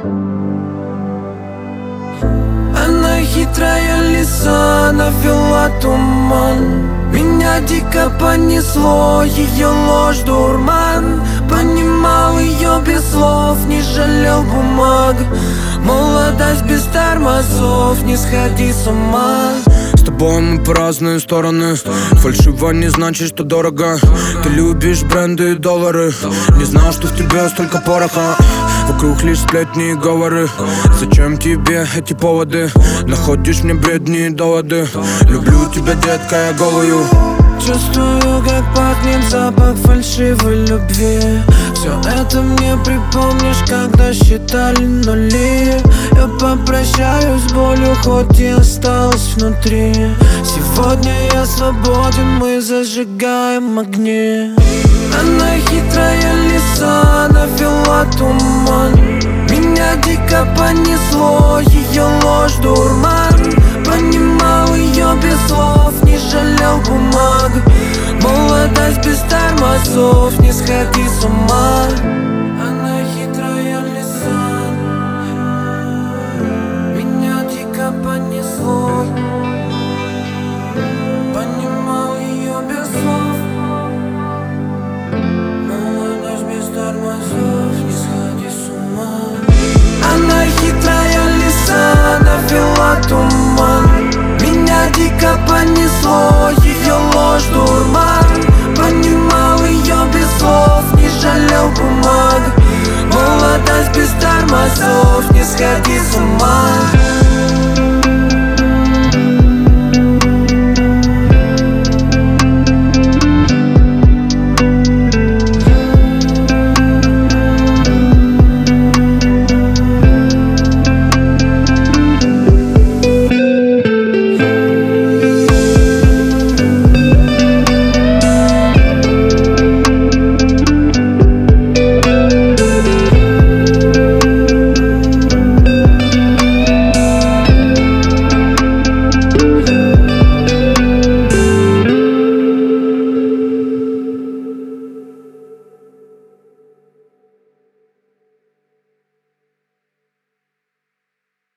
Она хитрая лиса, навела туман. Меня дико понесло, ее ложь дурман. Понимал ее без слов, не жалел бумаг. Молодость без тормозов, не сходи с ума. С тобой мы по разные стороны. Фальшиво не значит, что дорого. Ты любишь бренды и доллары. Не знал, что в тебе столько пороха. Вокруг лишь сплетни и говоры. Зачем тебе эти поводы? Находишь мне бредни и доводы. Люблю тебя, детка, я голую. Чувствую, как пахнет запах фальшивой любви. Все это мне припомнишь, когда считали нули. Я попрощаюсь с болью, хоть и осталась внутри. Сегодня я свободен, мы зажигаем огни. Она хитрая лиса, навела туман. Меня дико понесло, ее ложь дурман. Понимал ее без слов, не жалел бумаг. Молодость без тормозов, не сходи с ума. Она хитрая лиса, меня дико понесло. Понимал ее без слов. Молодость без тормозов, не сходи с ума. Она хитрая лиса, навела туман. Меня дико понесло, ее ложь дурман. Понимал ее без слов, не жалел бумаг. Молодость без тормозов, не сходи с ума.